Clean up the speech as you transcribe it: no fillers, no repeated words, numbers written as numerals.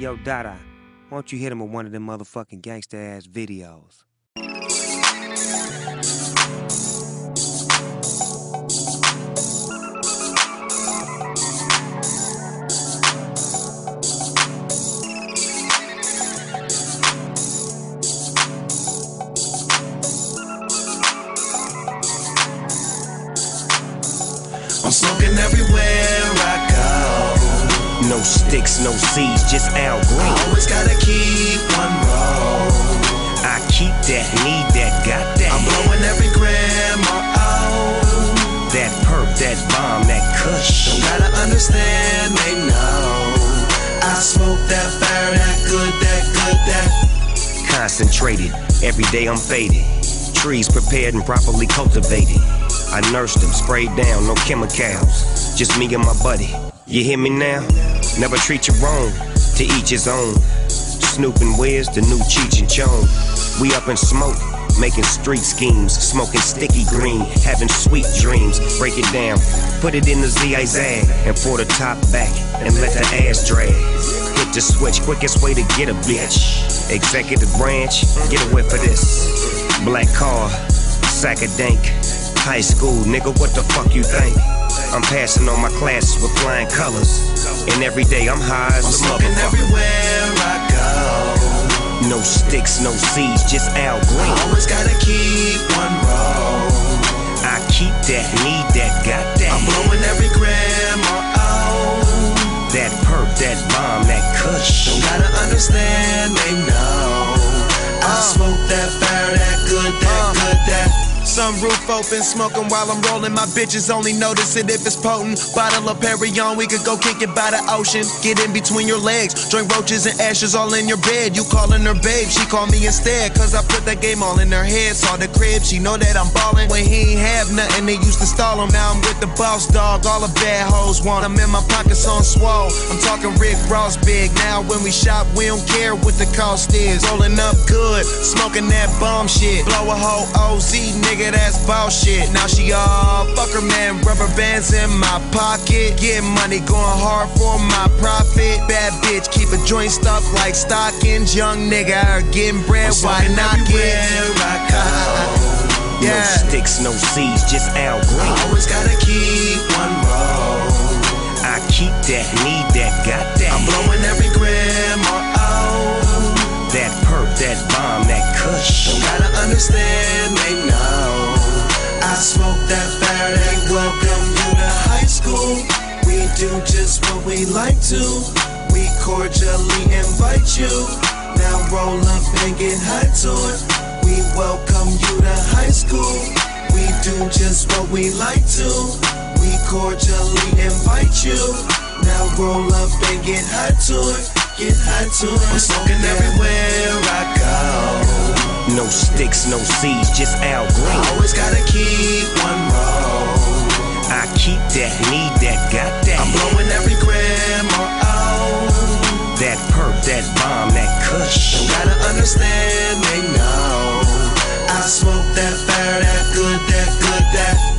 yo, Dada, why don't you hit him with one of them motherfucking gangsta-ass videos? I'm smoking everywhere I go. No sticks, no seeds, just Al Green. I always gotta keep one roll. I keep that, need that, got that. I'm blowing every gram That perp, that bomb, that kush. Don't gotta understand, they know. I smoke that fire, that good, that. Concentrated, every day I'm faded. Trees prepared and properly cultivated. I nursed them, sprayed down, no chemicals. Just me and my buddy. You hear me now? Never treat you wrong, to each his own. Snoop and Wiz, the new Cheech and Chong. We up in smoke, making street schemes. Smoking sticky green, having sweet dreams. Break it down, put it in the Z-I-Zag, and pour the top back, and let the ass drag. Hit the switch, quickest way to get a bitch. Executive branch, get a whiff of this. Black car, sack of dank. High school, nigga, what the fuck you think? I'm passing on my classes with flying colors. And every day I'm high as a smoking everywhere I go. No sticks, no seeds, just Al Green. I always gotta keep one roll. I keep that, need that, got that. I'm blowing every gram That perp, that bomb, that kush. Don't gotta understand, they know. I smoke that fire, that good, that. Sunroof open, smoking while I'm rolling. My bitches only notice it if it's potent. Bottle of Perry on, we could go kick it by the ocean. Get in between your legs, drink roaches and ashes all in your bed. You calling her babe, she call me instead. Cause I put that game all in her head. Saw the crib, she know that I'm ballin'. When he ain't have nothing, they used to stall him. Now I'm with the boss dog, all the bad hoes want him. In my pockets on swole, I'm talking Rick Ross big. Now when we shop, we don't care what the cost is. Rolling up good, smoking that bomb shit. Blow a whole OZ, nigga, that's bullshit. Now she all fuck her man, rubber bands in my pocket. Get money, going hard for my profit. Bad bitch, keep a joint stuff like stockings. Young nigga, getting bread, why not get? I go. Yeah. No sticks, no seeds, just Al Green. I always gotta keep one roll. I keep that, need that, got that. I'm blowing every gram That perp, that bomb, that kush. Don't gotta understand, they know. I smoke that fire, that welcome you to high school. We do just what we like to. We cordially invite you. Now roll up and get high to it. We welcome you to high school. We do just what we like to. We cordially invite you. Now roll up and get high to it. Get high to it. I'm smoking everywhere I go. No sticks, no seeds, just Al Green. I always gotta keep one roll. I keep that, need that, got that. I'm blowing every gram That perp, that bomb, that kush. Don't gotta understand, they know. I smoke that fire, that good, that.